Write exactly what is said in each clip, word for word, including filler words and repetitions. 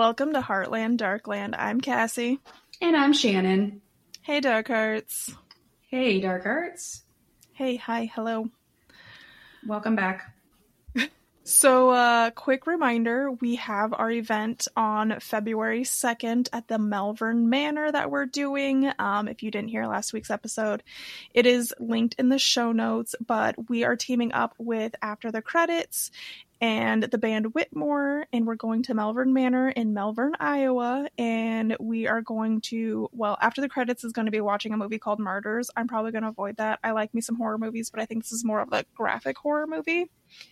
Welcome to Heartland Darkland. I'm Cassie. And I'm Shannon. Hey, Dark Hearts. Hey, Dark Hearts. Hey, hi, hello. Welcome back. So, uh, quick reminder, we have our event on February second at the Malvern Manor that we're doing. Um, if you didn't hear last week's episode, it is linked in the show notes, but we are teaming up with After the Credits and the band Whitmore, and we're going to Malvern Manor in Malvern, Iowa, and we are going to, well, After the Credits is going to be watching a movie called Martyrs. I'm probably going to avoid that. I like me some horror movies, but I think this is more of a graphic horror movie.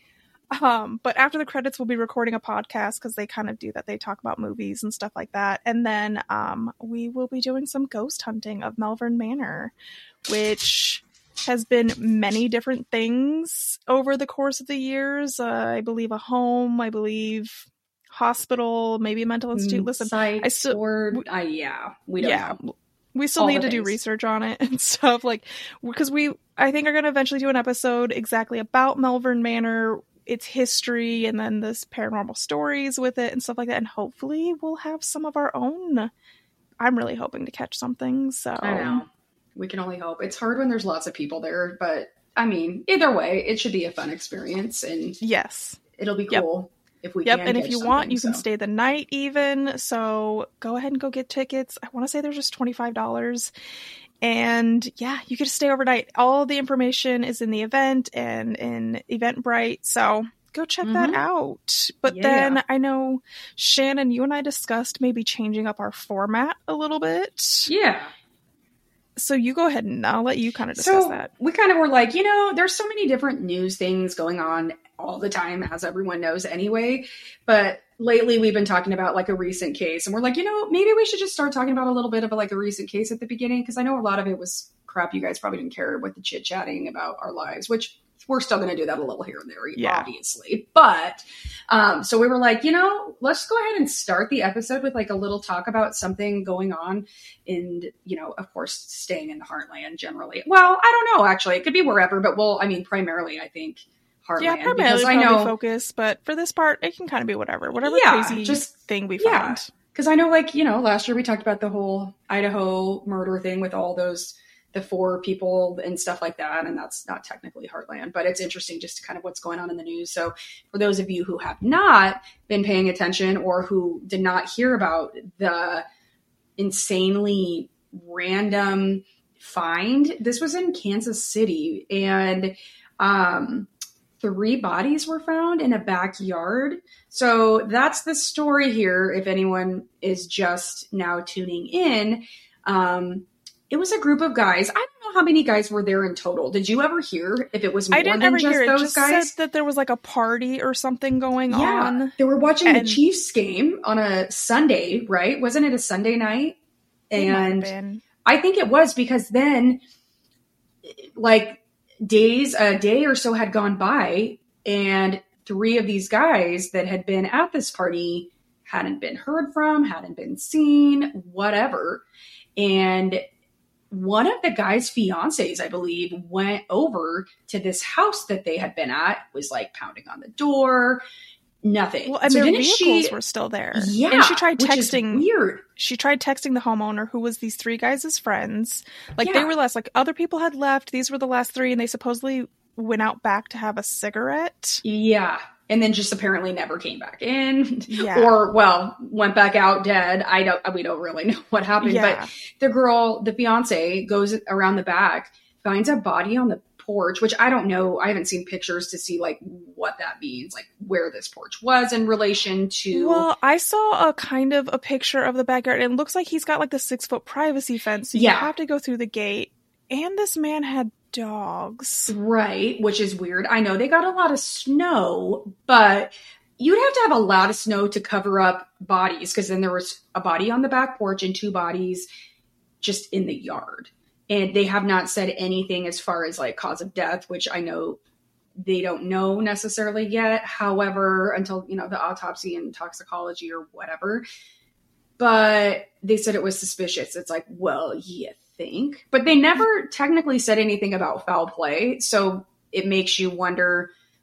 Um, but After the Credits, we'll be recording a podcast because they kind of do that. They talk about movies and stuff like that. And then um, we will be doing some ghost hunting of Malvern Manor, which has been many different things over the course of the years. Uh, I believe a home, I believe hospital, maybe a mental institute. Listen, Site, I still, or, uh, yeah, we don't yeah, know. We still All need to things. do research on it and stuff, like, because we, I think, are going to eventually do an episode exactly about Malvern Manor, its history, and then this paranormal stories with it and stuff like that. And hopefully we'll have some of our own. I'm really hoping to catch something. So I know. We can only hope. It's hard when there's lots of people there, but I mean, either way, it should be a fun experience, and yes, it'll be yep. cool if we yep. can. And if catch you something, want, you so. can stay the night even. So go ahead and go get tickets. I want to say they're just twenty-five dollars. And yeah, you get to stay overnight. All the information is in the event and in Eventbrite. So go check mm-hmm. that out. But yeah. Then I know, Shannon, you and I discussed maybe changing up our format a little bit. Yeah. So you go ahead and I'll let you kind of discuss so that. We kind of were like, you know, there's so many different news things going on all the time, as everyone knows anyway. But lately we've been talking about like a recent case, and we're like, you know, maybe we should just start talking about a little bit of a, like a recent case at the beginning. Cause I know a lot of it was crap. You guys probably didn't care with the chit chatting about our lives, which we're still going to do that a little here and there, yeah. obviously. But, um, so we were like, you know, let's go ahead and start the episode with like a little talk about something going on in, you know, of course, staying in the Heartland generally. Well, I don't know, actually. It could be wherever, but we'll, I mean, primarily, I think, Heartland. Yeah, primarily I know focus, but for this part, it can kind of be whatever. Whatever yeah, crazy just, thing we yeah. find. Because I know, like, you know, last year we talked about the whole Idaho murder thing with all those the four people and stuff like that. And that's not technically Heartland, but it's interesting just to kind of what's going on in the news. So for those of you who have not been paying attention or who did not hear about the insanely random find, this was in Kansas City, and um, three bodies were found in a backyard. So that's the story here. If anyone is just now tuning in, um, it was a group of guys. I don't know how many guys were there in total. Did you ever hear if it was more I didn't than ever just hear it. those just guys? Said that there was like a party or something going yeah, on. They were watching and the Chiefs game on a Sunday, right? Wasn't it a Sunday night? And I think it was, because then like days, a day or so had gone by, and three of these guys that had been at this party hadn't been heard from, hadn't been seen, whatever. And one of the guy's fiancés, I believe, went over to this house that they had been at, was like pounding on the door, nothing. Well, and so their didn't vehicles she, were still there. Yeah. And she tried which texting. Is weird. She tried texting the homeowner, who was these three guys' friends. Like Yeah. they were last, like other people had left. These were the last three, and they supposedly went out back to have a cigarette. Yeah. And then just apparently never came back in, yeah. or well, went back out dead. I don't, we don't really know what happened, yeah. but the girl, the fiance, goes around the back, finds a body on the porch, which I don't know. I haven't seen pictures to see like what that means, like where this porch was in relation to. Well, I saw a kind of a picture of the backyard, and it looks like he's got like the six foot privacy fence. So yeah. you have to go through the gate, and this man had dogs. Right, which is weird. I know they got a lot of snow, but you'd have to have a lot of snow to cover up bodies, because then there was a body on the back porch and two bodies just in the yard. And they have not said anything as far as like cause of death, which I know they don't know necessarily yet. However, until, you know, the autopsy and toxicology or whatever. But they said it was suspicious. It's like, well, you think. But they never technically said anything about foul play. So it makes you wonder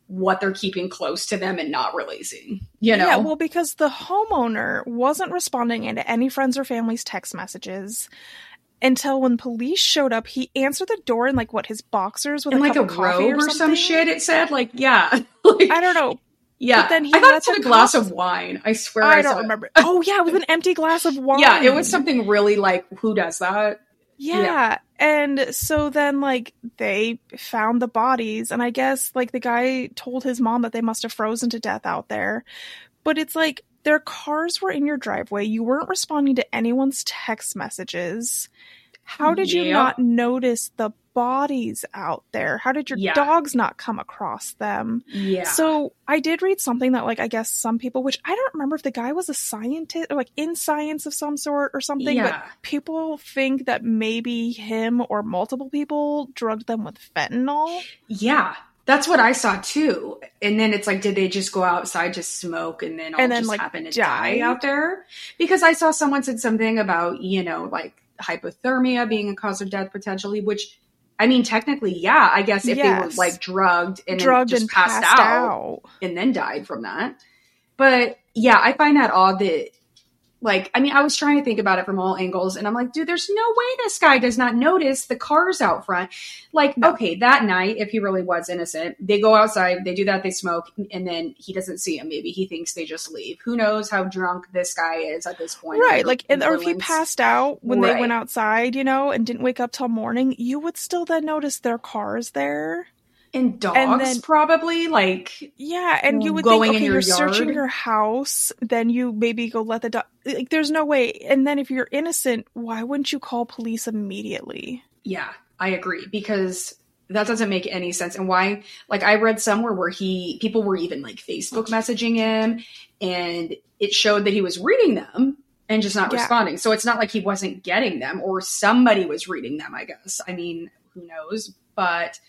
what they're keeping close to them and not releasing, you know? Yeah, well, because the homeowner wasn't responding to any friends or family's text messages until when police showed up. He answered the door in like what, his boxers with in a like cup a of coffee robe or, or some something? shit, it said. Like, yeah. like, I don't know. Yeah. But then he I thought let it said the a glass cops- of wine. I swear I, I don't saw remember. It. Oh, yeah, it was an empty glass of wine. Yeah, it was something really like, who does that? Yeah. yeah. And so then, like, they found the bodies, and I guess, like, the guy told his mom that they must have frozen to death out there. But it's like, their cars were in your driveway. You weren't responding to anyone's text messages. How did you Yep. not notice the bodies out there? How did your Yeah. dogs not come across them? Yeah. So I did read something that, like, I guess some people, which I don't remember if the guy was a scientist or like in science of some sort or something, Yeah. but people think that maybe him or multiple people drugged them with fentanyl. Yeah. That's what I saw too. And then it's like, did they just go outside to smoke and then all And then, just like, happen to die? die out there? Because I saw someone said something about, you know, like hypothermia being a cause of death potentially, which, I mean, technically, yeah, I guess if Yes. they were like drugged and Drugged then just and passed, passed out, out. and then died from that. But yeah, I find that odd that, like, I mean, I was trying to think about it from all angles, and I'm like, dude, there's no way this guy does not notice the cars out front. Like, No. okay, that night, if he really was innocent, they go outside, they do that, they smoke, and then he doesn't see him. Maybe he thinks they just leave. Who knows how drunk this guy is at this point? Right, under like, and, or if he influence. passed out when they Right. went outside, you know, and didn't wake up till morning, you would still then notice their cars there. And dogs, and then- probably, like, Yeah, and you would Going think, in okay, your you're searching yard. your house, then you maybe go let the dog. Like, there's no way. And then if you're innocent, why wouldn't you call police immediately? yeah, I agree, because that doesn't make any sense. And why, like, I read somewhere where he, people were even like Facebook messaging him, and it showed that he was reading them and just not Yeah. responding. So it's not like he wasn't getting them, or somebody was reading them, I guess. I mean, who knows? But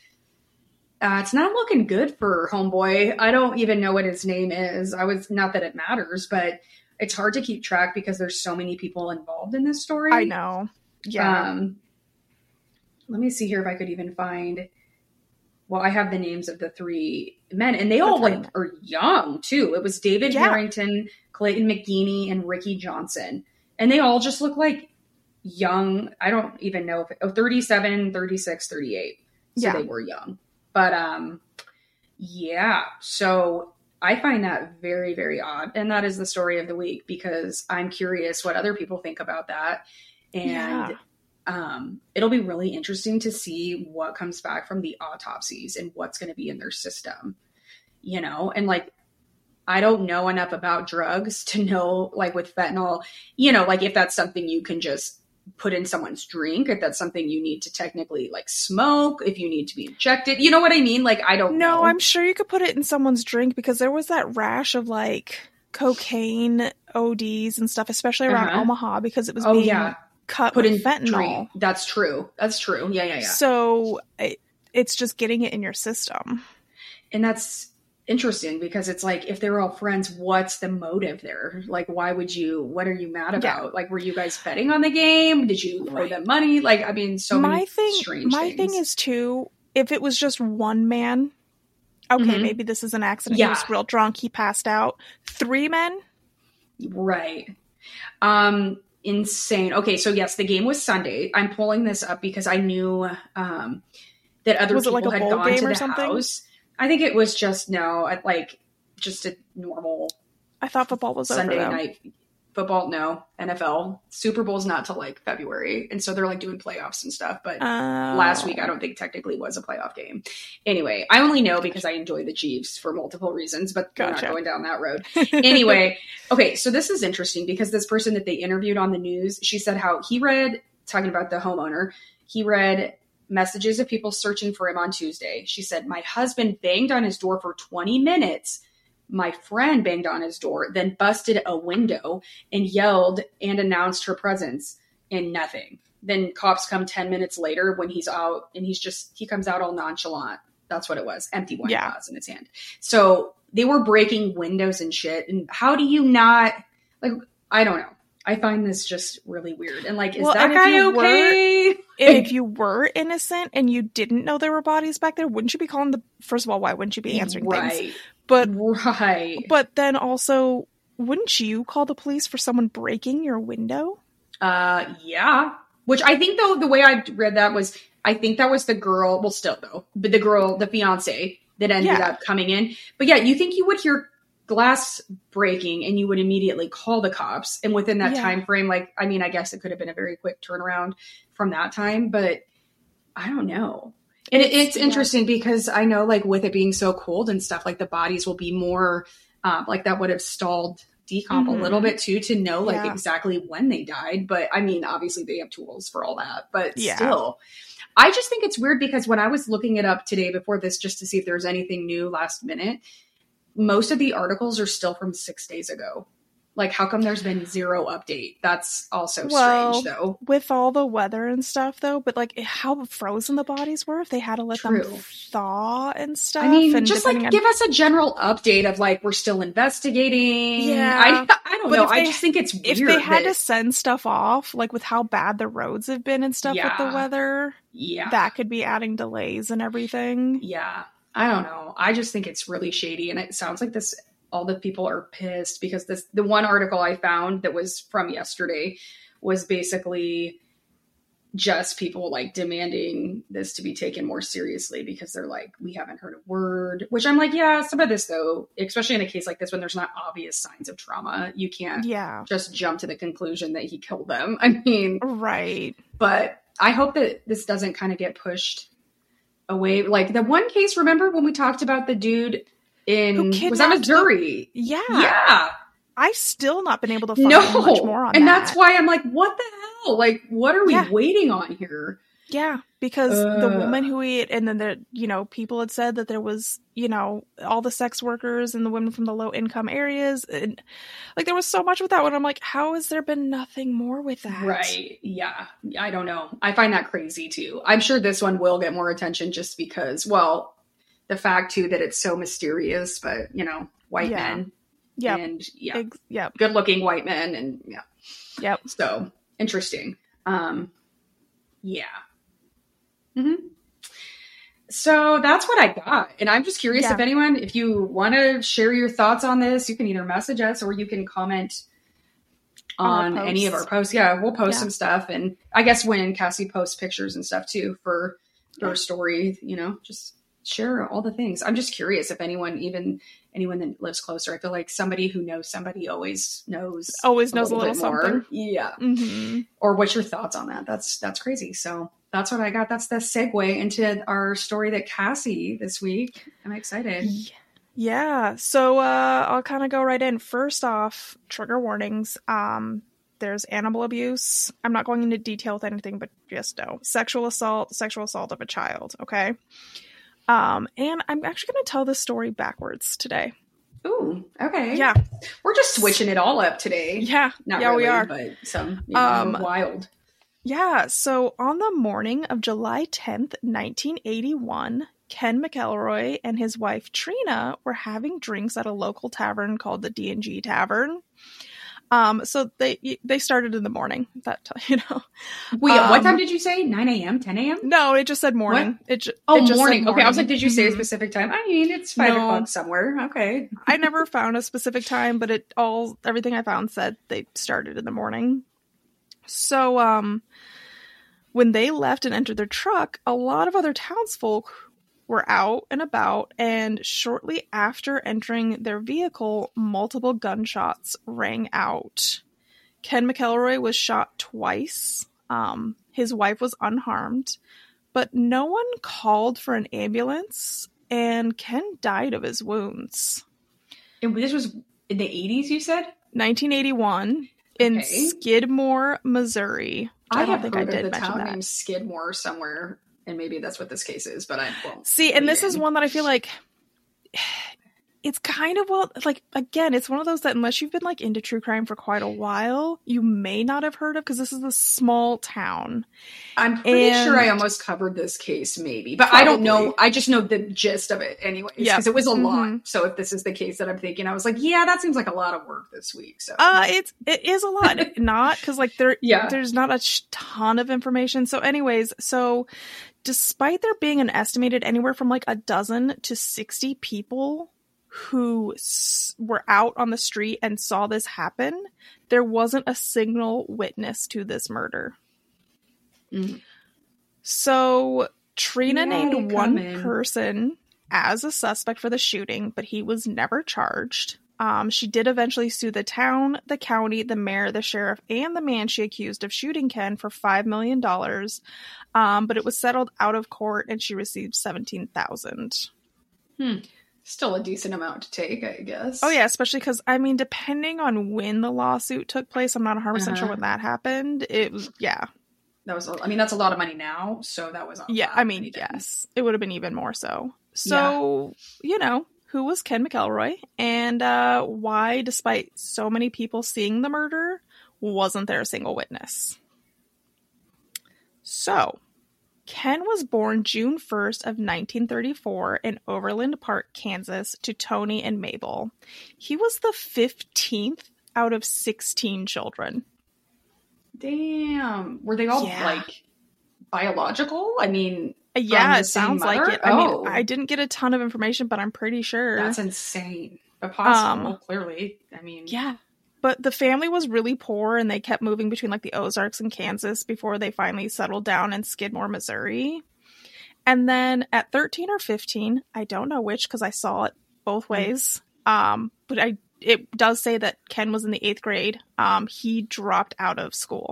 uh, it's not looking good for homeboy. I don't even know what his name is. I was, not that it matters, but it's hard to keep track because there's so many people involved in this story. I know. Yeah. Um, let me see here if I could even find. Well, I have the names of the three men, and they The all three like men. are young too. It was David Yeah. Harrington, Clayton McGeeney, and Ricky Johnson, and they all just look like young. I don't even know if oh, thirty-seven, thirty-six, thirty-eight. So Yeah. they were young, but um, yeah. So I find that very, very odd, and that is the story of the week because I'm curious what other people think about that, and. Yeah. Um, it'll be really interesting to see what comes back from the autopsies and what's going to be in their system, you know, and like, I don't know enough about drugs to know, like with fentanyl, you know, like if that's something you can just put in someone's drink, if that's something you need to technically like smoke, if you need to be injected, you know what I mean? Like, I don't No, know. I'm sure you could put it in someone's drink because there was that rash of like cocaine O Ds and stuff, especially around Uh-huh. Omaha because it was Oh, being yeah. cut Put with in fentanyl. drink. That's true. That's true. Yeah, yeah, yeah. So it, it's just getting it in your system. And that's interesting because it's like, if they're all friends, what's the motive there? Like, why would you, what are you mad about? Yeah. Like, were you guys betting on the game? Did you owe Right. them money? Like, I mean, so my many thing, strange my things. thing is too, if it was just one man, okay, Mhm. maybe this is an accident. Yeah. He was real drunk. He passed out. Three men? Right. Um, insane. Okay, so yes, the game was Sunday. I'm pulling this up because I knew um, that other Was it people like a had bowl gone game to or the something? house. I think it was just, no, I- like, just a normal I thought football was Sunday over though. night football. No, N F L. Super Bowl's not till like February, and so they're like doing playoffs and stuff. But Oh. last week I don't think technically was a playoff game. Anyway, I only know because I enjoy the Chiefs for multiple reasons, but we're Gotcha. not going down that road. Anyway, okay, so this is interesting because this person that they interviewed on the news, she said how he read, talking about the homeowner, he read messages of people searching for him on Tuesday. She said, my husband banged on his door for twenty minutes. My friend banged on his door, then busted a window and yelled and announced her presence, and nothing. Then cops come ten minutes later when he's out, and he's just, he comes out all nonchalant. That's what it was. Empty wine Yeah. glass in his hand. So they were breaking windows and shit. And how do you not, like, I don't know. I find this just really weird. And like, is Well, that and if guy you were- okay? And if you were innocent and you didn't know there were bodies back there, wouldn't you be calling the, first of all, why wouldn't you be answering right. things? But, right. but then also, wouldn't you call the police for someone breaking your window? Uh, yeah. Which I think though, the way I read that was, I think that was the girl, well still though, but the girl, the fiance that ended Yeah. up coming in. But yeah, you think you would hear glass breaking and you would immediately call the cops. And within that Yeah. time frame, like, I mean, I guess it could have been a very quick turnaround from that time, but I don't know. And it, it's yeah. interesting because I know like with it being so cold and stuff, like the bodies will be more, um, like that would have stalled decomp Mhm. a little bit too, to know like Yeah. exactly when they died. But I mean, obviously they have tools for all that, but Yeah. still, I just think it's weird because when I was looking it up today before this, just to see if there was anything new last minute, most of the articles are still from six days ago. Like, how come there's been zero update? That's also Well, strange, though. With all the weather and stuff, though, but like how frozen the bodies were, if they had to let True. them thaw and stuff. I mean, and just like depending on- give us a general update of like we're still investigating. Yeah. I, I don't But know. if I they- just think it's weird. if they had that- to send stuff off, like with how bad the roads have been and stuff with Yeah. the weather, yeah, that could be adding delays and everything. yeah. I don't know. I just think it's really shady, and it sounds like this. All the people are pissed because this. The one article I found that was from yesterday was basically just people like demanding this to be taken more seriously because they're like, we haven't heard a word. Which I'm like, yeah, some of this though, especially in a case like this when there's not obvious signs of trauma, you can't Yeah. just jump to the conclusion that he killed them. I mean, Right. but I hope that this doesn't kind of get pushed away. Like the one case, remember when we talked about the dude in, Who was that kidnapped Missouri? Yeah. Yeah. I've still not been able to find No. much more on and that. that's why I'm like, what the hell? Like, what are we Yeah. waiting on here? Yeah, because the Ugh. woman who he and then the you know people had said that there was you know all the sex workers and the women from the low income areas and like there was so much with that one. I'm like, how has there been nothing more with that? Right. Yeah. I don't know. I find that crazy too. I'm sure this one will get more attention just because, well, the fact too that it's so mysterious, but you know, white Yeah. men. Yeah. And yeah, Ex- yep. good looking white men. And yeah. Yep. So interesting. Um, yeah. hmm So that's what I got. And I'm just curious Yeah. if anyone, if you want to share your thoughts on this, you can either message us or you can comment On on our any of our posts. posts. Yeah, we'll post Yeah. some stuff. And I guess when Cassie posts pictures and stuff too for her Yeah. story, you know, just share all the things. I'm just curious if anyone, even anyone that lives closer, I feel like somebody who knows somebody always knows Always knows a little bit more. something. Yeah. Mm-hmm. Or what's your thoughts on that? That's that's crazy. So that's what I got. That's the segue into our story that Cassie this week. I'm excited. Yeah. So uh, I'll kind of go right in. First off, trigger warnings. Um, there's animal abuse. I'm not going into detail with anything, but just know sexual assault, sexual assault of a child. Okay. Um, and I'm actually going to tell this story backwards today. Ooh, okay. Yeah. We're just switching it all up today. Yeah. Not yeah, really, we are. but some you know, Um, wild. Yeah, so on the morning of July tenth, nineteen eighty-one, Ken McElroy and his wife Trina were having drinks at a local tavern called the D and G Tavern. Um, so they they started in the morning. That you know. Wait, what um, time did you say? nine a.m., ten a.m.? No, it just said morning. It, ju- Oh, it just said morning. Okay, I was morning. like, did you say a Mhm. specific time? I mean, it's five No. o'clock somewhere. Okay. I never found a specific time, but it all everything I found said they started in the morning. So um when they left and entered their truck, a lot of other townsfolk were out and about, and shortly after entering their vehicle, multiple gunshots rang out. Ken McElroy was shot twice. Um, his wife was unharmed, but no one called for an ambulance, and Ken died of his wounds. And this was in the eighties, you said? nineteen eighty-one in Okay. Skidmore, Missouri. I, I don't have think heard I did of the mention town that. named Skidmore somewhere, and maybe that's what this case is, but I won't. See, and read this is in. one that I feel like it's kind of, well, like, again, it's one of those that unless you've been like into true crime for quite a while, you may not have heard of, because this is a small town. I'm pretty And- sure I almost covered this case, maybe, but Probably. I don't know. I just know the gist of it anyways, because Yep. it was a Mhm. lot. So if this is the case that I'm thinking, I was like, yeah, that seems like a lot of work this week. So Uh, it's it is a lot, not because like there Yeah. there's not a sh- ton of information. So, anyways, so despite there being an estimated anywhere from like a dozen to sixty people who s- were out on the street and saw this happen, there wasn't a single witness to this murder. Mm. So Trina Yay, named one coming. person as a suspect for the shooting, but he was never charged. Um, she did eventually sue the town, the county, the mayor, the sheriff, and the man she accused of shooting Ken for five million dollars. Um, but it was settled out of court and she received seventeen thousand dollars. Hmm. Still a decent amount to take, I guess. Oh, yeah, especially because, I mean, depending on when the lawsuit took place, I'm not one hundred percent Uh-huh. sure when that happened. It was, yeah. That was, a- I mean, that's a lot of money now. So that was, a Yeah, lot I of mean, money then. yes. It would have been even more so. So, you know, who was Ken McElroy? And uh, why, despite so many people seeing the murder, wasn't there a single witness? So, Ken was born June first of nineteen thirty-four in Overland Park, Kansas, to Tony and Mabel. He was the fifteenth out of sixteen children. Damn. Were they all Yeah. like biological? I mean, Uh, Yeah, the it same sounds like mother? it. I Oh. mean, I didn't get a ton of information, but I'm pretty sure. that's insane. But possible, Um, clearly. I mean, Yeah. But the family was really poor and they kept moving between like the Ozarks and Kansas before they finally settled down in Skidmore, Missouri. And then at thirteen or fifteen, I don't know which because I saw it both ways. Um, but I it does say that Ken was in the eighth grade. Um, he dropped out of school.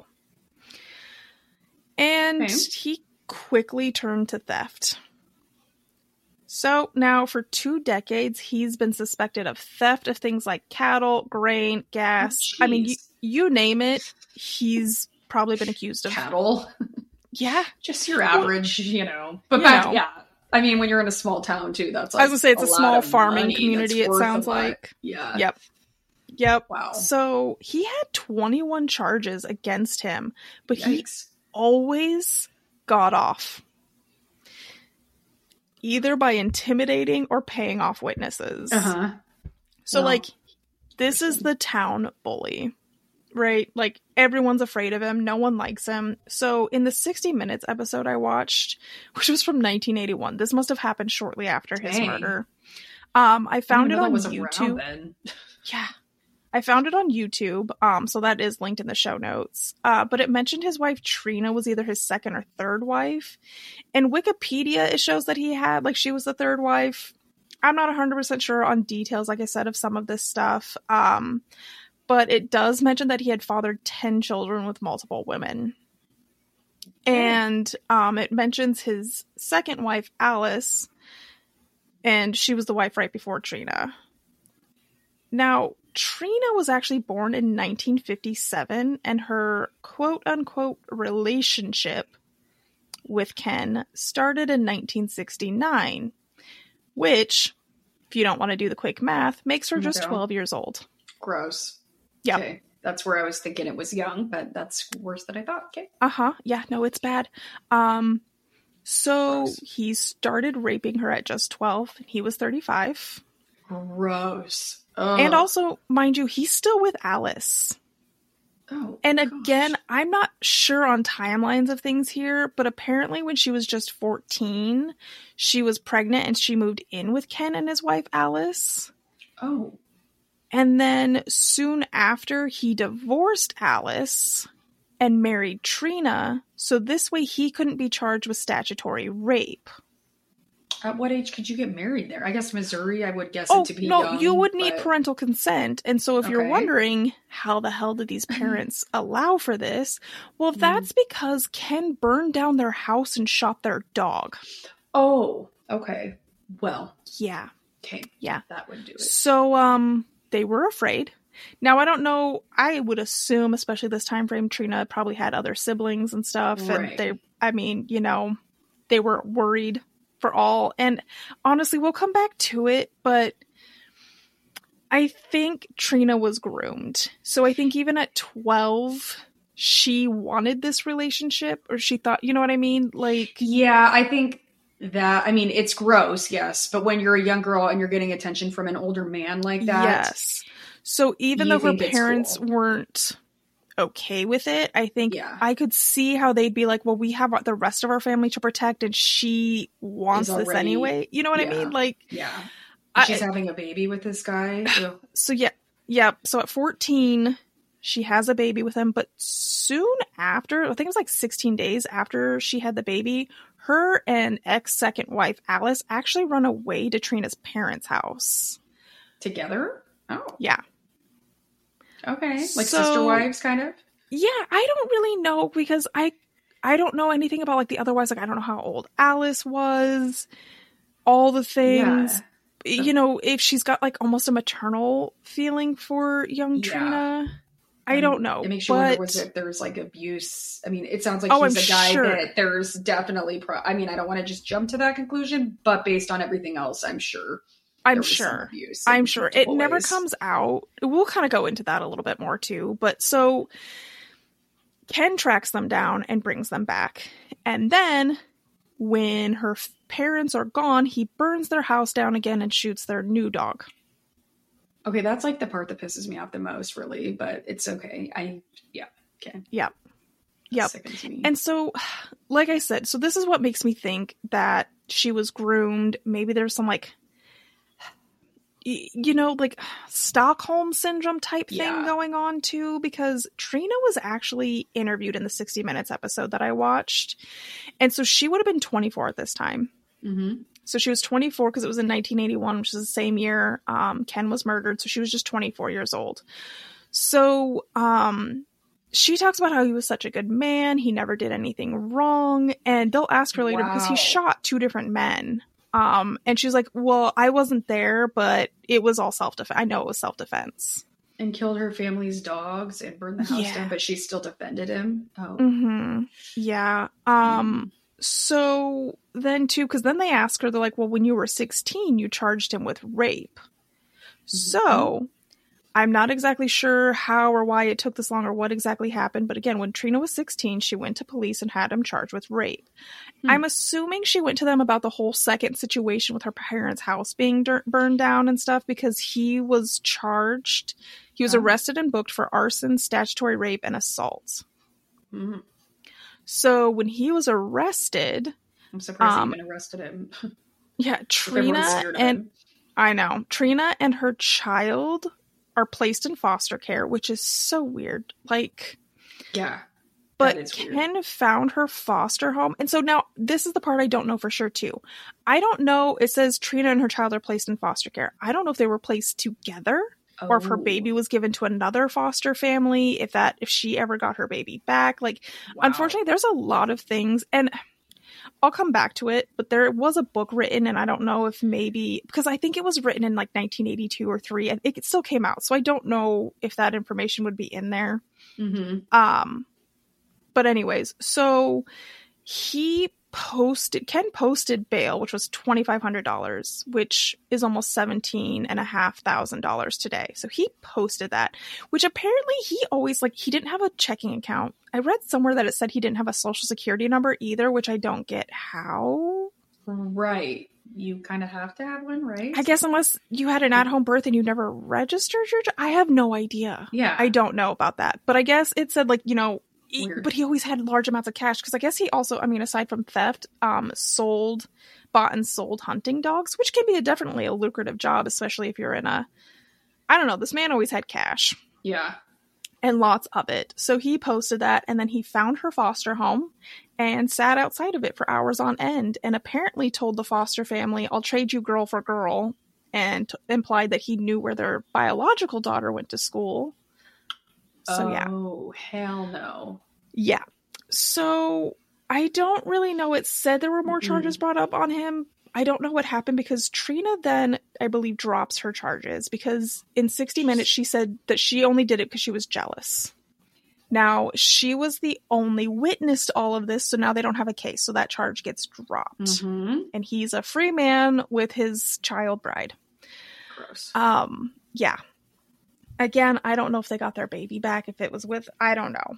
And Okay. he quickly turned to theft. So now for two decades, he's been suspected of theft of things like cattle, grain, gas. Oh, I mean, you, jeez. you name it, he's probably been accused of. cattle. Yeah. Just your average, you know. But You back, know. yeah. I mean, when you're in a small town too, that's like I was gonna say it's a, lot small of farming money community, that's it worth sounds a lot. like. Yeah. Yep. Yep. Wow. So he had twenty-one charges against him, but he Yikes. always got off. Either by intimidating or paying off witnesses. Uh-huh. So, Well, like, this is the town bully, right? Like, everyone's afraid of him. No one likes him. So, in the sixty minutes episode I watched, which was from nineteen eighty-one, this must have happened shortly after his Dang. murder. Um, I I found didn't it know on that was YouTube. around then. Yeah. I found it on YouTube, um, so that is linked in the show notes. Uh, but it mentioned his wife Trina was either his second or third wife. In Wikipedia, it shows that he had, like, she was the third wife. I'm not one hundred percent sure on details, like I said, of some of this stuff. Um, but it does mention that he had fathered ten children with multiple women. And um, it mentions his second wife, Alice, and she was the wife right before Trina. Now, Trina was actually born in nineteen fifty-seven, and her quote-unquote relationship with Ken started in nineteen sixty-nine, which, if you don't want to do the quick math, makes her just Okay. twelve years old. Gross. Yep. Okay. That's where I was thinking it was young, but that's worse than I thought. Okay. Uh-huh. Yeah, no, it's bad. Um, so Gross. he started raping her at just twelve. He was thirty-five. Gross. Ugh. And also, mind you, he's still with Alice. oh, And gosh. again, I'm not sure on timelines of things here, but apparently when she was just fourteen, she was pregnant and she moved in with Ken and his wife Alice. Oh. And then soon after, he divorced Alice and married Trina, so this way he couldn't be charged with statutory rape. At what age could you get married there? I guess Missouri, I would guess Oh, it to be no, young, you would need but- parental consent. And so if you're Okay. wondering, how the hell did these parents allow for this? Well, Mm. that's because Ken burned down their house and shot their dog. Oh, okay. Well, Yeah, okay. yeah. That would do it. So, um, they were afraid. Now, I don't know, I would assume, especially this time frame, Trina probably had other siblings and stuff. Right. And they, I mean, you know, they were worried for all. And honestly, we'll come back to it, but I think Trina was groomed. So I think even at twelve, she wanted this relationship, or she thought, you know what I mean? Like, yeah, I think that, I mean, it's gross, yes. But when you're a young girl and you're getting attention from an older man like that. Yes. So even though her parents cool. weren't okay with it, I think yeah. I could see how they'd be like, well, we have the rest of our family to protect and she wants already, this anyway. You know what yeah. I mean? Like, yeah. She's I, having a baby with this guy. So yeah, yeah. So at fourteen, she has a baby with him, but soon after, I think it was like sixteen days after she had the baby, her and ex-second wife, Alice, actually run away to Trina's parents' house. Together? Oh. Yeah. Okay. Like so, sister wives, kind of? Yeah, I don't really know because I I don't know anything about like the other wives. Like, I don't know how old Alice was, all the things. Yeah. You know, if she's got like almost a maternal feeling for young yeah. Trina. I and don't know. It makes you but... wonder was if there's like abuse. I mean, it sounds like oh, he's I'm a guy sure. that there's definitely pro- I mean, I don't want to just jump to that conclusion, but based on everything else, I'm sure. I'm sure. I'm sure. It ways. never comes out. We'll kind of go into that a little bit more too. But so Ken tracks them down and brings them back. And then when her f- parents are gone, he burns their house down again and shoots their new dog. Okay, that's like the part that pisses me off the most, really, but it's okay. I, yeah, okay. Yep. Yep. And so, like I said, so this is what makes me think that she was groomed. Maybe there's some like, you know, like Stockholm syndrome type thing yeah. going on too, because Trina was actually interviewed in the sixty minutes episode that I watched. And so she would have been twenty-four at this time. Mm-hmm. So she was twenty-four because it was in nineteen eighty-one, which is the same year um, Ken was murdered. So she was just twenty-four years old. So um, she talks about how he was such a good man. He never did anything wrong. And they'll ask her later wow. because he shot two different men. Um, and she's like, well, I wasn't there, but it was all self-defense. I know it was self-defense. And killed her family's dogs and burned the house yeah. down, but she still defended him. Oh. Mm-hmm. Yeah. Um, mm. So then too, because then they ask her, they're like, well, when you were sixteen, you charged him with rape. Mm-hmm. So I'm not exactly sure how or why it took this long or what exactly happened. But again, when Trina was sixteen, she went to police and had him charged with rape. Hmm. I'm assuming she went to them about the whole second situation with her parents' house being dur- burned down and stuff because he was charged. He was oh. arrested and booked for arson, statutory rape, and assault. Mm-hmm. So when he was arrested... I'm surprised um, they even arrested him. Yeah, Trina and... I know. Trina and her child are placed in foster care, which is so weird. Like, yeah, but Ken weird. found her foster home. And so now this is the part I don't know for sure too. I don't know. It says Trina and her child are placed in foster care. I don't know if they were placed together oh. or if her baby was given to another foster family, if that, if she ever got her baby back. Like, wow. Unfortunately, there's a lot of things. And I'll come back to it, but there was a book written, and I don't know if maybe, because I think it was written in like nineteen eighty-two or three, and it still came out, so I don't know if that information would be in there. Mm-hmm. Um, but anyways, so he posted, Ken posted bail, which was twenty-five hundred dollars, which is almost seventeen and a half thousand dollars today. So he posted that, which apparently he always, like, he didn't have a checking account. I read somewhere that it said he didn't have a social security number either, which I don't get how. Right. You kind of have to have one, right? I guess unless you had an at-home birth and you never registered your, I have no idea. Yeah. I don't know about that. But I guess it said, like, you know, he, Weird. But he always had large amounts of cash because I guess he also, I mean, aside from theft, um, sold, bought and sold hunting dogs, which can be a, definitely a lucrative job, especially if you're in a, I don't know, this man always had cash. Yeah. And lots of it. So he posted that, and then he found her foster home and sat outside of it for hours on end, and apparently told the foster family, I'll trade you girl for girl, and t- implied that he knew where their biological daughter went to school. So, yeah. Oh, hell no. Yeah. So, I don't really know. It said there were more mm-hmm. charges brought up on him. I don't know what happened because Trina then, I believe, drops her charges because in sixty minutes she said that she only did it because she was jealous. Now, she was the only witness to all of this, so now they don't have a case, so that charge gets dropped. Mm-hmm. And he's a free man with his child bride. Gross. Um... Yeah. Again, I don't know if they got their baby back, if it was with, I don't know.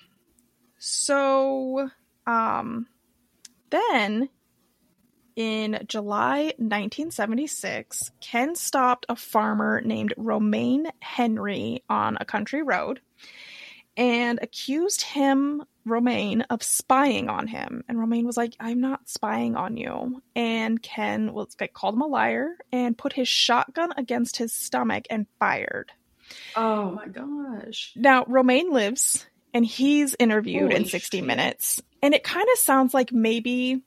So, um, then in July nineteen seventy-six, Ken stopped a farmer named Romaine Henry on a country road and accused him, Romaine, of spying on him. And Romaine was like, I'm not spying on you. And Ken was like, called him a liar and put his shotgun against his stomach and fired. Oh my gosh. Now, Romaine lives and he's interviewed Holy in sixty shit. minutes. And it kind of sounds like maybe,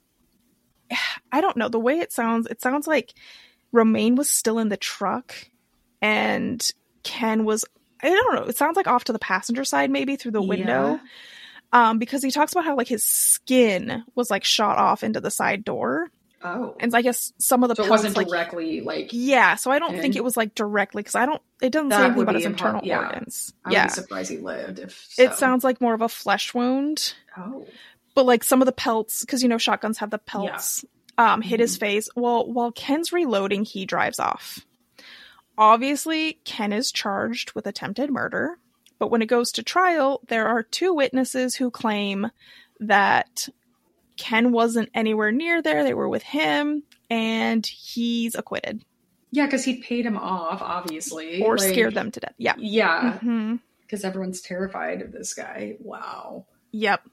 I don't know, the way it sounds, it sounds like Romaine was still in the truck and Ken was, I don't know, it sounds like off to the passenger side, maybe through the window. Yeah. Um, because he talks about how like his skin was like shot off into the side door. Oh. And I guess some of the So it pelts, wasn't like, directly like. yeah, so I don't in. think it was like directly, because I don't, it doesn't say That anything would about be his impo- internal yeah. organs. I yeah. would be surprised he lived if so. It sounds like more of a flesh wound. Oh. But like some of the pelts, because you know shotguns have the pelts, yeah. um, hit Mm-hmm. his face. Well, while Ken's reloading, he drives off. Obviously, Ken is charged with attempted murder. But when it goes to trial, there are two witnesses who claim that Ken wasn't anywhere near there. They were with him, and he's acquitted. Yeah, because he paid him off, obviously. Or like, scared them to death. Yeah. Yeah. Mm-hmm. Because everyone's terrified of this guy. Wow. Yep.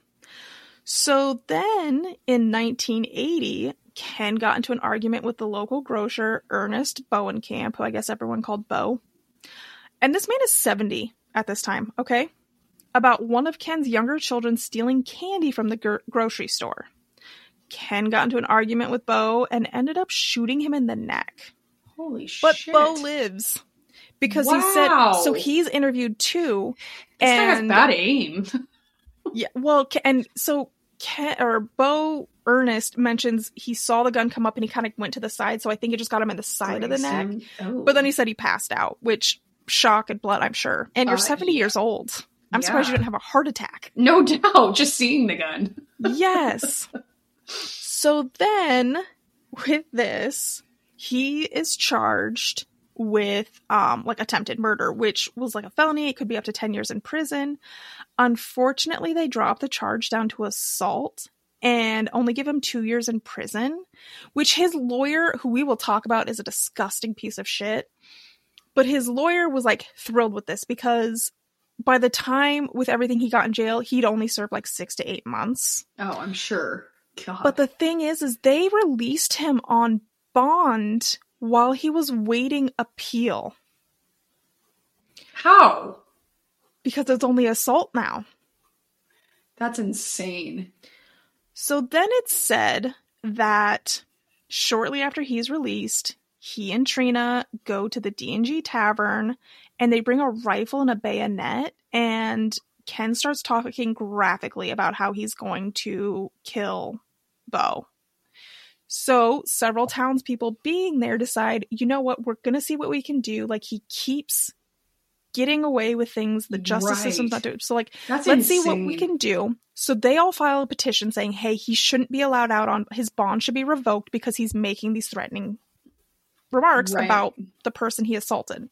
So then, in nineteen eighty, Ken got into an argument with the local grocer, Ernest Bowenkamp, who I guess everyone called Bo. And this man is seventy at this time, okay? About one of Ken's younger children stealing candy from the gr- grocery store. Ken got into an argument with Bo and ended up shooting him in the neck. Holy But shit. Bo lives. Because wow. he said, so he's interviewed too. This and guy has bad aim. Yeah, well, and so Ken, or Bo Ernest mentions he saw the gun come up and he kind of went to the side, so I think it just got him in the side of the neck. Oh. But then he said he passed out, which shock and blood, I'm sure. And you're Uh, seventy yeah. years old. I'm Yeah. surprised you didn't have a heart attack. No doubt, just seeing the gun. Yes. So then, with this, he is charged with um like attempted murder, which was like a felony. It could be up to ten years in prison. Unfortunately, they dropped the charge down to assault and only give him two years in prison, which his lawyer, who we will talk about, is a disgusting piece of shit. But his lawyer was like thrilled with this because by the time with everything he got in jail, he'd only served like six to eight months. Oh, I'm sure. God. But the thing is, is they released him on bond while he was waiting appeal. How? Because it's only assault now. That's insane. So then it's said that shortly after he's released, he and Trina go to the D and G Tavern and they bring a rifle and a bayonet, and Ken starts talking graphically about how he's going to kill Bo. So several townspeople being there decide, you know what, we're going to see what we can do. Like, he keeps getting away with things the justice Right. system's not doing. So like, That's let's insane. see what we can do. So they all file a petition saying, hey, he shouldn't be allowed out on, his bond should be revoked because he's making these threatening remarks Right. about the person he assaulted.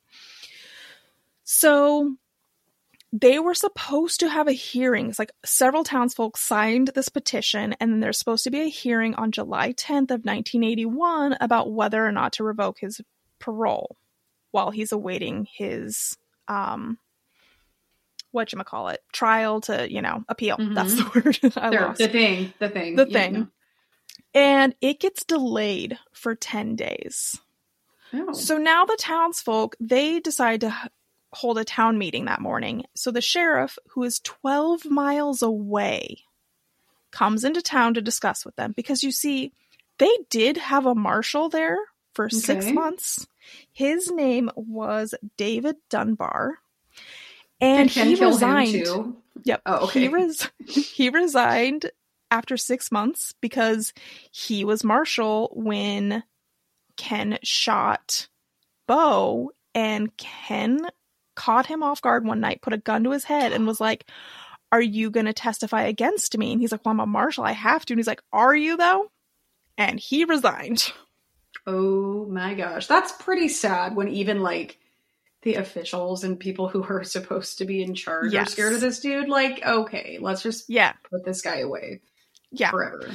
So they were supposed to have a hearing. It's like several townsfolk signed this petition, and then there's supposed to be a hearing on July tenth of nineteen eighty-one about whether or not to revoke his parole while he's awaiting his um whatchamacallit, trial to, you know, appeal. Mhm. That's the word I There, lost. the thing, the thing. The Yeah, thing. no. And it gets delayed for ten days. Oh. So now the townsfolk, they decide to h- hold a town meeting that morning. So the sheriff, who is twelve miles away, comes into town to discuss with them. Because you see, they did have a marshal there for six Okay. months. His name was David Dunbar. And Did Ken he kill resigned. him too? Yep. Oh, okay. He, res- he resigned after six months because he was marshal when Ken shot Bo, and Ken caught him off guard one night, put a gun to his head, and was like, are you going to testify against me? And he's like, well, I'm a marshal. I have to. And he's like, are you though? And he resigned. Oh my gosh. That's pretty sad when even like the officials and people who are supposed to be in charge Yes. are scared of this dude. Like, okay, let's just Yeah. put this guy away Yeah. forever.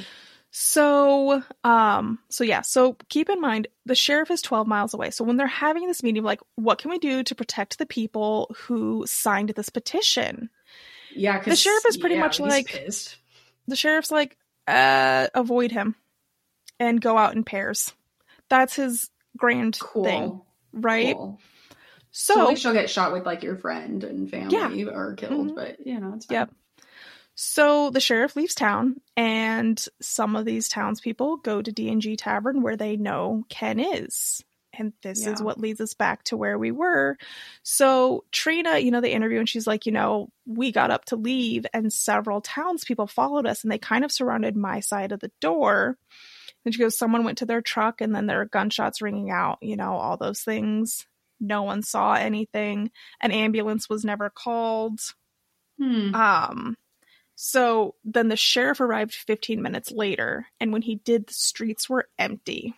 So, um, so yeah, so keep in mind the sheriff is twelve miles away. So when they're having this meeting, like, what can we do to protect the people who signed this petition? Yeah, The sheriff is pretty yeah, much he's like, pissed. the sheriff's like, uh, avoid him and go out in pairs. That's his grand Cool. thing, right? Cool. So, So at least you'll get shot with like your friend and family Yeah. or killed, Mhm. but you know, it's fine. Yep. So the sheriff leaves town, and some of these townspeople go to D and G Tavern where they know Ken is. And this Yeah. is what leads us back to where we were. So Trina, you know, they interview and she's like, you know, we got up to leave and several townspeople followed us and they kind of surrounded my side of the door. And she goes, someone went to their truck and then there are gunshots ringing out, you know, all those things. No one saw anything. An ambulance was never called. Hmm. Um, so then the sheriff arrived fifteen minutes later, and when he did, the streets were empty.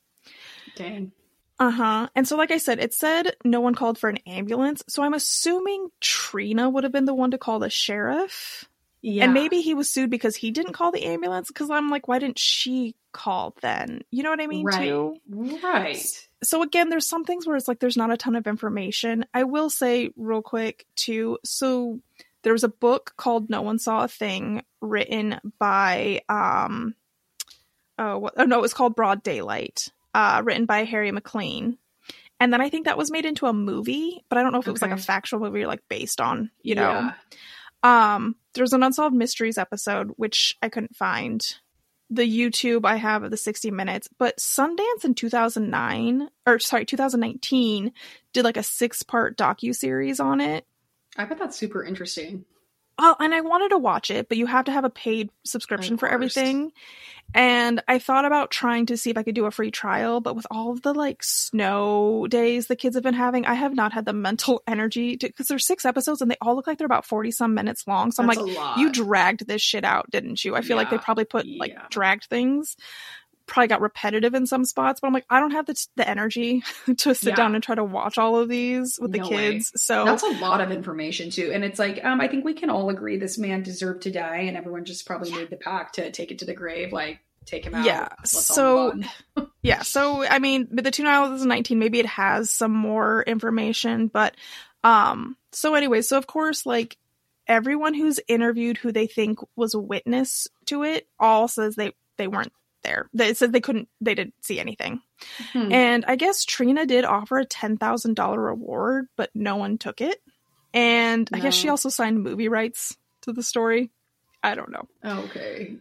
Dang. Uh-huh. And so, like I said, it said no one called for an ambulance, so I'm assuming Trina would have been the one to call the sheriff. Yeah. And maybe he was sued because he didn't call the ambulance, because I'm like, why didn't she call then? You know what I mean, right. too? Right. So again, there's some things where it's like there's not a ton of information. I will say real quick, too, so there was a book called No One Saw a Thing written by, um, oh, what, oh no, it was called Broad Daylight, uh, written by Harry McLean. And then I think that was made into a movie, but I don't know if it was like a Okay. factual movie or like based on, you know. Yeah. Um, there's an Unsolved Mysteries episode, which I couldn't find. The YouTube I have of the sixty minutes, but Sundance in two thousand nine, or sorry, two thousand nineteen, did like a six-part docuseries on it. I bet that's super interesting. Oh, and I wanted to watch it, but you have to have a paid subscription Of for course. everything. And I thought about trying to see if I could do a free trial, but with all of the like snow days the kids have been having, I have not had the mental energy to, because there's six episodes and they all look like they're about forty some minutes long. So That's I'm like, a lot. you dragged this shit out, didn't you? I feel like they Yeah. probably put like Yeah. dragged things. Probably got repetitive in some spots, but I'm like, I don't have the, the energy to sit Yeah. down and try to watch all of these with the No kids. way. So That's a lot of information too. And it's like, um, I think we can all agree this man deserved to die, and everyone just probably made the pact to take it to the grave, like take him out. Yeah, Let's all so- move on. yeah, so I mean, with the two thousand nineteen, maybe it has some more information, but um, so anyway, so of course, like everyone who's interviewed who they think was a witness to it all says they they weren't there. They said they couldn't, they didn't see anything. Hmm. And I guess Trina did offer a ten thousand dollars reward, but no one took it. And I guess she No. also signed movie rights to the story. I don't know. Okay.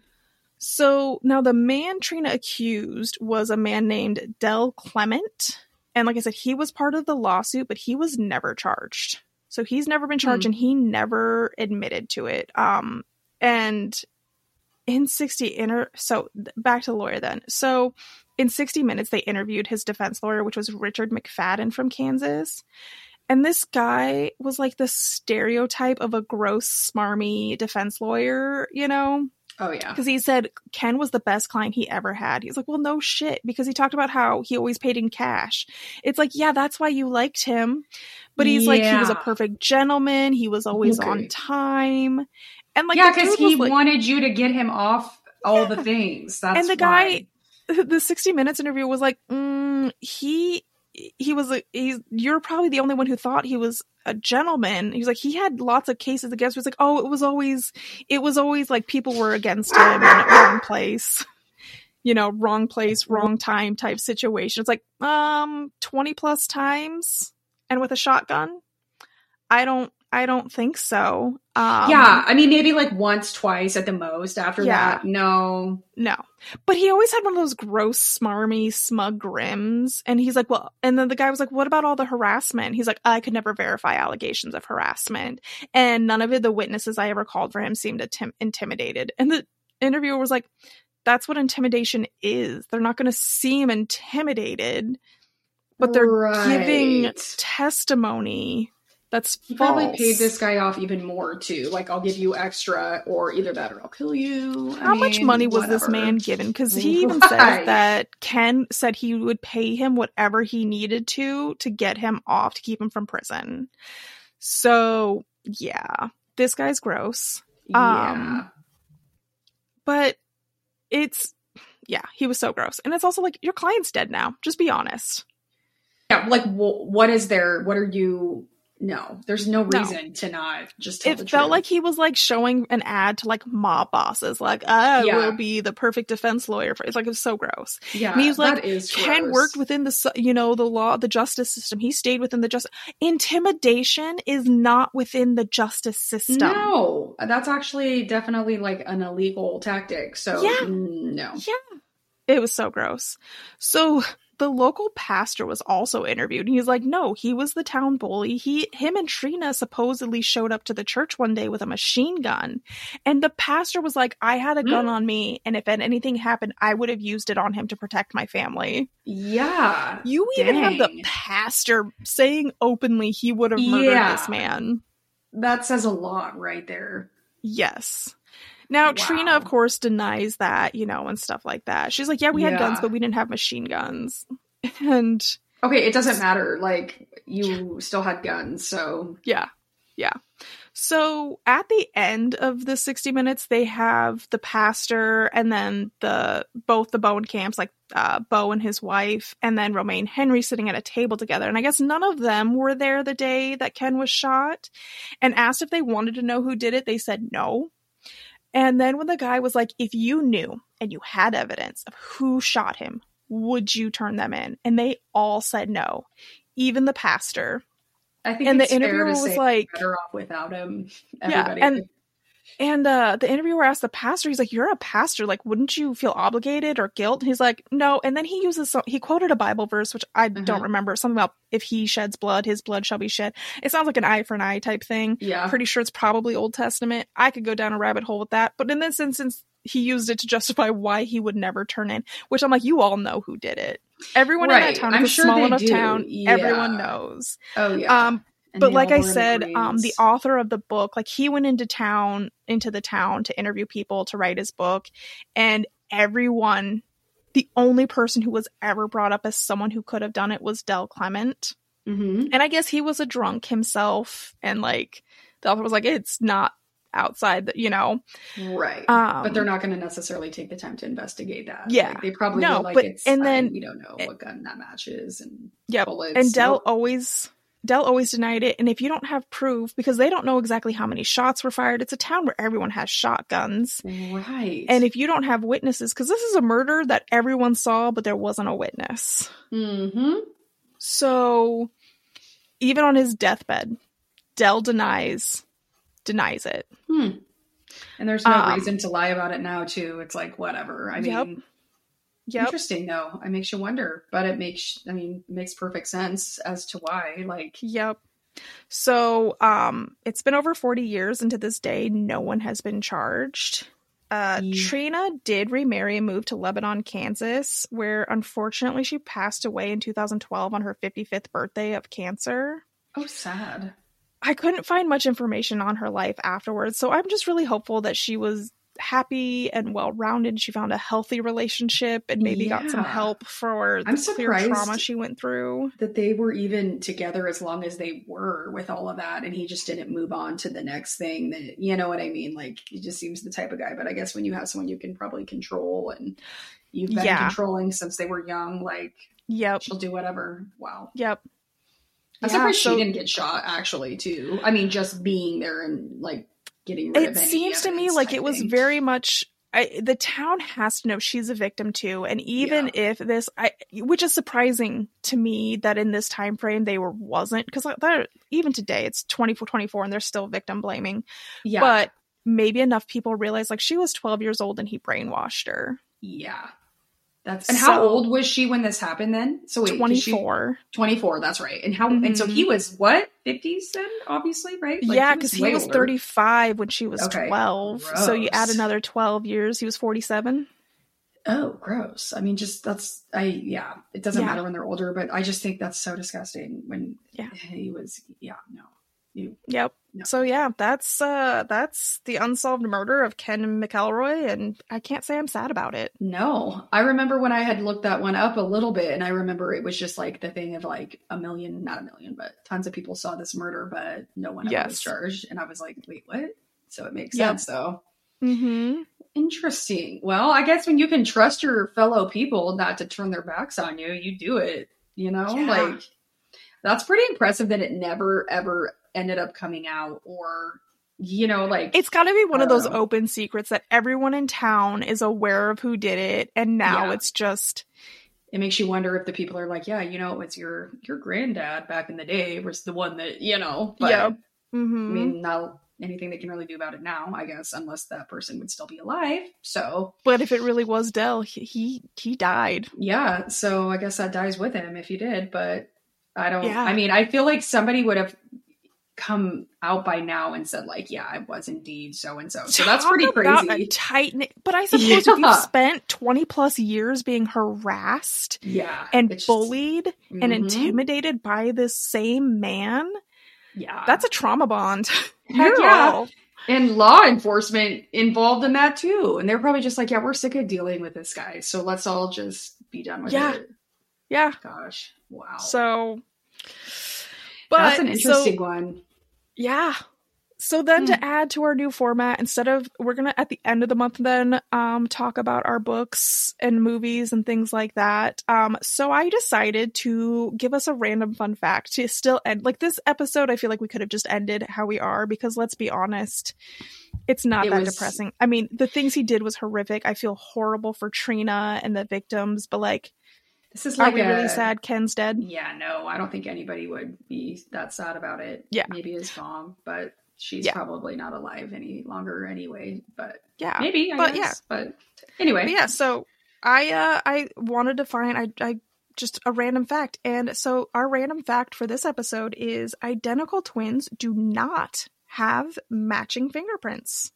So now the man Trina accused was a man named Del Clement. And like I said, he was part of the lawsuit, but he was never charged. So he's never been charged Hmm. and he never admitted to it. Um, and in sixty inter so th- back to the lawyer then. So in sixty minutes, they interviewed his defense lawyer, which was Richard McFadden from Kansas. And this guy was like the stereotype of a gross, smarmy defense lawyer, you know? Oh yeah. Because he said Ken was the best client he ever had. He's like, well, no shit. Because he talked about how he always paid in cash. It's like, yeah, that's why you liked him. But he's like, he was a Yeah. perfect gentleman. He was always Okay. on time. And like, yeah, the because dude was he like, wanted you to get him off all the Yeah. things. That's and the why. guy, the sixty minutes interview was like, mm, he, he was like, he's, you're probably the only one who thought he was a gentleman. He was like, he had lots of cases against him. He was like, oh, it was always, it was always like people were against him in the wrong place, you know, wrong place, wrong time type situation. It's like, um, twenty plus times and with a shotgun. I don't, I don't think so. Um, yeah, I mean, maybe like once, twice at the most. After Yeah. that, no. No. But he always had one of those gross, smarmy, smug grims. And he's like, well, and then the guy was like, what about all the harassment? He's like, I could never verify allegations of harassment. And none of it, the witnesses I ever called for him seemed tim- intimidated. And the interviewer was like, that's what intimidation is. They're not going to seem intimidated, but they're Right. giving testimony That's He false. probably paid this guy off even more too. Like, I'll give you extra, or either that or I'll kill you. How I much mean, money was whatever. this man given? Because he even Right. says that Ken said he would pay him whatever he needed to to get him off, to keep him from prison. So, yeah, this guy's gross. Yeah. Um, but it's, yeah, he was so gross. And it's also like, your client's dead now. Just be honest. Yeah, like, wh- what is there? What are you... No, there's no No. reason to not just tell It the felt truth. like he was like showing an ad to like mob bosses, like, I Yeah. will be the perfect defense lawyer for. It's like, it was so gross. Yeah, And he was like, that is Ken gross. worked within the, su- you know, the law, the justice system. He stayed within the justice. Intimidation is not within the justice system. No, that's actually definitely like an illegal tactic. So Yeah. no. Yeah. It was so gross. So the local pastor was also interviewed, and he's like, no, he was the town bully. He, him and Trina supposedly showed up to the church one day with a machine gun. And the pastor was like, I had a gun on me, and if anything happened, I would have used it on him to protect my family. Yeah. You even have the Dang. pastor saying openly he would have murdered Yeah. this man. That says a lot right there. Yes. Now, Wow. Trina, of course, denies that, you know, and stuff like that. She's like, yeah, we had Yeah. guns, but we didn't have machine guns. And Okay, it doesn't matter. Like, you still had guns, so yeah, yeah. So at the end of the sixty minutes, they have the pastor and then the both the Bowen camps, like uh, Bo and his wife, and then Romaine Henry sitting at a table together. And I guess none of them were there the day that Ken was shot. And asked if they wanted to know who did it, they said no. And then when the guy was like, if you knew and you had evidence of who shot him, would you turn them in? And they all said no, even the pastor. I think And it's the fair interviewer to was say like, better off without him. yeah, Everybody. and and uh, the interviewer asked the pastor, he's like, you're a pastor, like, wouldn't you feel obligated or guilt? And he's like, no. And then he uses, some, he quoted a Bible verse, which I Uh-huh. don't remember, something about if he sheds blood, his blood shall be shed. It sounds like an eye for an eye type thing. Yeah. Pretty sure it's probably Old Testament. I could go down a rabbit hole with that. But in this instance, he used it to justify why he would never turn in, which I'm like, you all know who did it. Everyone in Right. that town, I'm it's a sure small they enough do. town, Yeah. everyone knows. Oh, yeah. Um, And but they like all I were in said, um, the agreeance. author of the book, like he went into town, into the town to interview people to write his book, and everyone, the only person who was ever brought up as someone who could have done it was Del Clement. Mhm. And I guess he was a drunk himself, and like the author was like, it's not outside, the, you know. Right. Um, but they're not going to necessarily take the time to investigate that. Yeah. Like, they probably No, would like but- it's and fine. then- we don't know what gun that matches and Yep. bullets. And Del Nope. always Del always denied it. And if you don't have proof, because they don't know exactly how many shots were fired, it's a town where everyone has shotguns. Right. And if you don't have witnesses, because this is a murder that everyone saw, but there wasn't a witness. Mm-hmm. So even on his deathbed, Del denies denies it. Hmm. And there's no Um, reason to lie about it now, too. It's like, whatever. I Yep. mean, Yep. interesting, though. It makes you wonder. But it makes, I mean, it makes perfect sense as to why. Like, Yep. So um it's been over forty years, and to this day, no one has been charged. Uh, Yeah. Trina did remarry and move to Lebanon, Kansas, where unfortunately she passed away in two thousand twelve on her fifty-fifth birthday of cancer. oh, sad. I couldn't find much information on her life afterwards, so I'm just really hopeful that she was happy and well-rounded. She found a healthy relationship and maybe got some Yeah. help for the I'm clear surprised trauma she went through. that they were even together as long as they were with all of that, and he just didn't move on to the next thing. That, you know what I mean? Like, he just seems the type of guy. But I guess when you have someone you can probably control, and you've been Yeah. controlling since they were young, like, Yep. she'll do whatever. Wow. Yep. I'm Yeah, surprised so- she didn't get shot, actually, too. I mean, just being there and, like, getting rid It of any seems to me evidence like type it was thing. very much I, the town has to know she's a victim too, and even Yeah. if this, I, which is surprising to me that in this time frame they were wasn't, because even today it's twenty-four twenty-four and they're still victim blaming. Yeah. But maybe enough people realize like she was twelve years old and he brainwashed her. yeah. That's and how So- old was she when this happened then? So wait, 'cause she- twenty-four. twenty-four, that's right. And how and so Mhm. he was what? fifties then, obviously, right? Like, Yeah, because he way was older. thirty-five when she was Okay. twelve. So you add Gross. another twelve years, he was forty-seven. Oh, gross. I mean, just that's I yeah. It doesn't Yeah. matter when they're older, but I just think that's so disgusting when Yeah. he was yeah, no. You, Yep. no. So yeah, that's uh that's the unsolved murder of Ken McElroy, and I can't say I'm sad about it. No, I remember when I had looked that one up a little bit, and I remember it was just like the thing of like a million, not a million, but tons of people saw this murder, but no one ever Yes. was charged. And I was like, wait, what? So it makes Yep. sense though. Mm-hmm. Interesting. Well, I guess when you can trust your fellow people not to turn their backs on you, you do it, you know? Yeah. Like, that's pretty impressive that it never, ever ended up coming out, or, you know, like... It's got to be one I of don't those know. open secrets that everyone in town is aware of who did it, and now Yeah. it's just... It makes you wonder if the people are like, yeah, you know, it was your, your granddad back in the day was the one that, you know, but Yep. I Mm-hmm. mean, not anything they can really do about it now, I guess, unless that person would still be alive. So, But if it really was Dell, he he, he died. yeah, so I guess that dies with him if he did, but I don't, Yeah. I mean, I feel like somebody would have come out by now and said like, yeah, I was indeed so-and-so. So that's Talk pretty about crazy. a tight knit. But I suppose if Yeah. you've spent twenty plus years being harassed Yeah. and it's just- bullied and Mhm. intimidated by this same man, Yeah. that's a trauma bond. Heck You're yeah. all- And law enforcement involved in that too. And they're probably just like, yeah, we're sick of dealing with this guy. So let's all just be done with Yeah. it. Yeah. Gosh. Wow. So, but That's an interesting so, one. yeah. So then Hmm. to add to our new format, instead of, we're going to, at the end of the month then, um, talk about our books and movies and things like that. Um, so I decided to give us a random fun fact to still end, like this episode, I feel like we could have just ended how we are, because let's be honest, it's not It that was- depressing. I mean, the things he did was horrific. I feel horrible for Trina and the victims, but like, This is are like we a, really sad Ken's dead? Yeah, no, I don't think anybody would be that sad about it. Yeah. Maybe his mom, but she's Yeah. probably not alive any longer anyway. But Yeah. maybe, I But guess. But anyway. But yeah, so I uh I wanted to find I I just a random fact. And so our random fact for this episode is identical twins do not have matching fingerprints.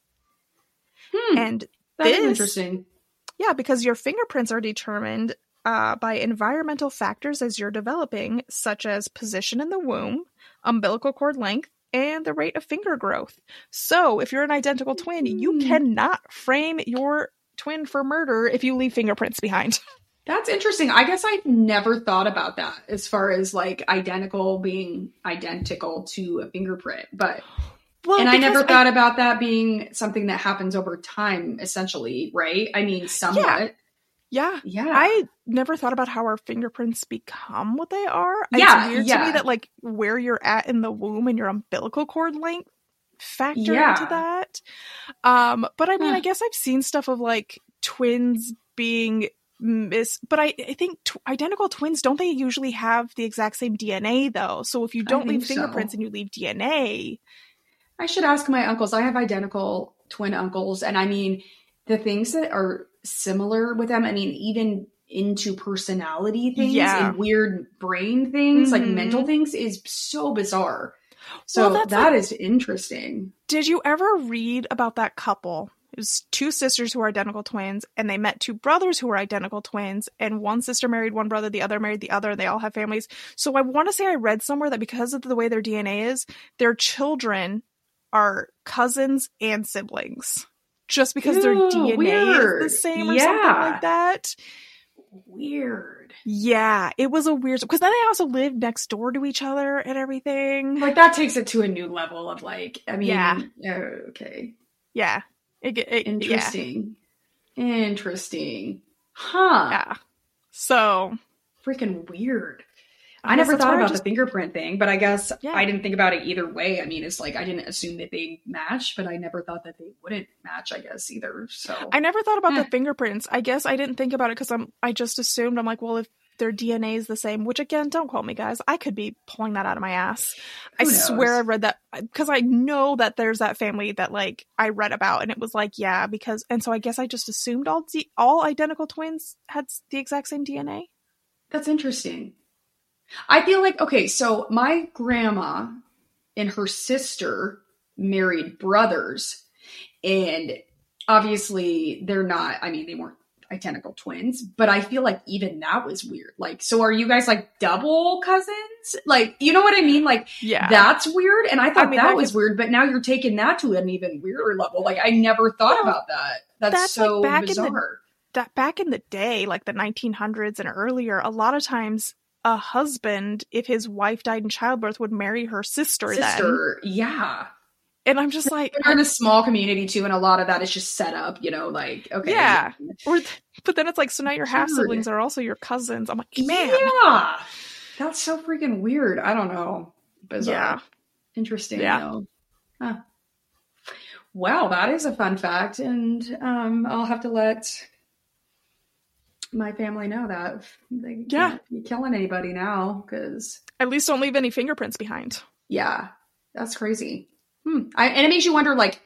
Hmm, And that is this- interesting. yeah, because your fingerprints are determined uh, by environmental factors as you're developing, such as position in the womb, umbilical cord length, and the rate of finger growth. So if you're an identical twin, you Hmm. cannot frame your twin for murder if you leave fingerprints behind. That's interesting. I guess I've never thought about that as far as like identical being identical to a fingerprint. But Well, and I never because thought about that being something that happens over time, essentially, right? I mean, somewhat. Yeah. Yeah. I never thought about how our fingerprints become what they are. Yeah, It's weird to yeah. me that like where you're at in the womb and your umbilical cord length factor Yeah. into that. Um, but I mean, Huh. I guess I've seen stuff of like twins being mis, but I, I think tw- identical twins, don't they usually have the exact same D N A though? So if you I don't leave think so. fingerprints and you leave D N A, I should ask my uncles. I have identical twin uncles. And I mean, the things that are similar with them, I mean, even into personality things Yeah. and weird brain things, like Mhm. mental things, is so bizarre. So Well, that's that like- is interesting. did you ever read about that couple? It was two sisters who were identical twins, and they met two brothers who were identical twins, and one sister married one brother, the other married the other, and they all have families. So I want to say I read somewhere that because of the way their D N A is, their children are cousins and siblings. Just because their Ew, D N A is weird. the same or Yeah. something like that. Weird. Yeah, it was a weird... Because then they also lived next door to each other and everything. Like that takes it to a new level of like, I mean, Yeah. okay. Yeah. It, it, it, yeah. Interesting. Interesting. Huh. Yeah. So... Freaking weird. I I guess never that's thought where I about just- the fingerprint thing, but I guess Yeah. I didn't think about it either way. I mean, it's like I didn't assume that they match, but I never thought that they wouldn't match, I guess, either. So I never thought about Eh. the fingerprints. I guess I didn't think about it because I'm. I just assumed I'm like, well, if their D N A is the same, which again, don't quote me, guys. I could be pulling that out of my ass. I Who swear knows? I read that because I know that there's that family that like I read about, and it was like, yeah, because and so I guess I just assumed all D- all identical twins had s- the exact same D N A. that's interesting. I feel like, okay, so my grandma and her sister married brothers, and obviously they're not, I mean, they weren't identical twins, but I feel like even that was weird. Like, so are you guys like double cousins? Like, you know what I mean? Like, yeah, that's weird. And I thought I mean, that, that was could... weird, but now you're taking that to an even weirder level. Like, I never thought well, about that. That's, that's so like back bizarre. In the, that back in the day, like the nineteen hundreds and earlier, a lot of times a husband, if his wife died in childbirth, would marry her sister. Sister, then. yeah. And I'm just like, we're in a small community too, and a lot of that is just set up, you know, like, okay. Yeah. Or, but then it's like, so now your half siblings are also your cousins. I'm like, man. Yeah. That's so freaking weird. I don't know. Bizarre. Yeah. Interesting. Yeah. Though. Huh. Well, that is a fun fact. And um, I'll have to let my family know that. They yeah. can't be killing anybody now, because. At least don't leave any fingerprints behind. Yeah. That's crazy. Hmm. I, and it makes you wonder, like,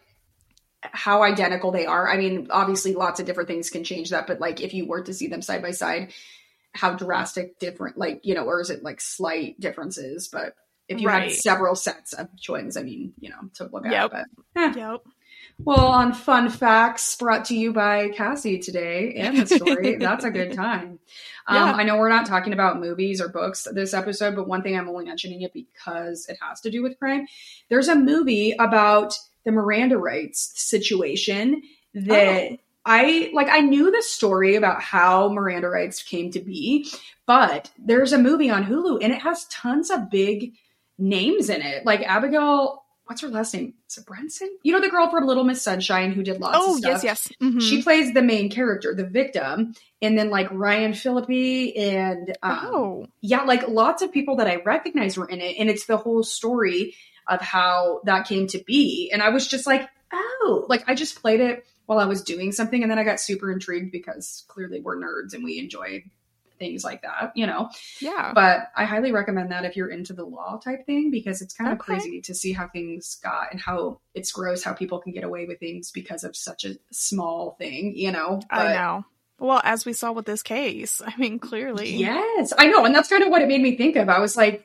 how identical they are. I mean, obviously lots of different things can change that, but like if you were to see them side by side, how drastic different, like, you know, or is it like slight differences? But if you right. had several sets of twins, I mean, you know, to look at. Yep. But, eh. Yep. Well, on Fun Facts, brought to you by Cassie today and the story, that's a good time. Um, yeah. I know we're not talking about movies or books this episode, but one thing I'm only mentioning it because it has to do with crime. There's a movie about the Miranda rights situation that oh. I, like, I knew the story about how Miranda rights came to be, but there's a movie on Hulu and it has tons of big names in it. Like Abigail, what's her last name? Is it Brenson? You know, the girl from Little Miss Sunshine who did lots oh, of stuff. yes, yes. Mm-hmm. She plays the main character, the victim. And then like Ryan Phillippe and um, oh. yeah, like lots of people that I recognize were in it. And it's the whole story of how that came to be. And I was just like, oh, like I just played it while I was doing something. And then I got super intrigued because clearly we're nerds and we enjoy things like that, you know? Yeah. But I highly recommend that if you're into the law type thing, because it's kind of okay. crazy to see how things got and how it's gross how people can get away with things because of such a small thing, you know? But, I know. Well, as we saw with this case, I mean, clearly. Yes, I know. And that's kind of what it made me think of. I was like,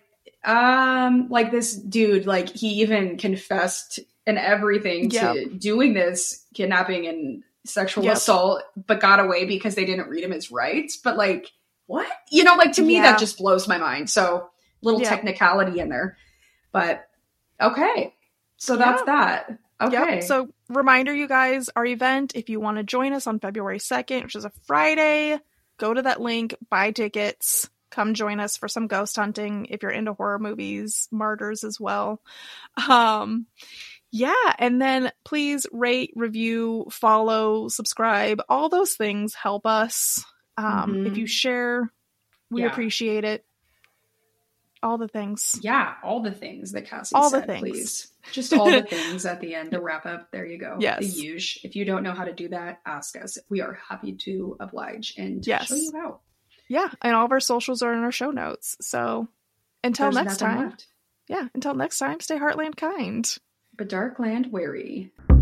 um, like this dude, like he even confessed and everything yep. to doing this kidnapping and sexual yep. assault, but got away because they didn't read him his rights. But like, what? You know, like to me, yeah. that just blows my mind. So little yeah. technicality in there, but okay. So that's yeah. that. Okay. Yep. So reminder, you guys, our event, if you want to join us on February second, which is a Friday, go to that link, buy tickets, come join us for some ghost hunting. If you're into horror movies, martyrs as well. Um, yeah. And then please rate, review, follow, subscribe. All those things help us. Um, mm-hmm. If you share, we yeah. appreciate it. All the things. Yeah, all the things that Cassie all said, the things. Please. Just all the things at the end to wrap up. There you go. Yes. The huge. If you don't know how to do that, ask us. We are happy to oblige and yes. show you how. Yeah, and all of our socials are in our show notes. So until There's next time. Left. Yeah, until next time, stay Heartland kind. But Darkland wary.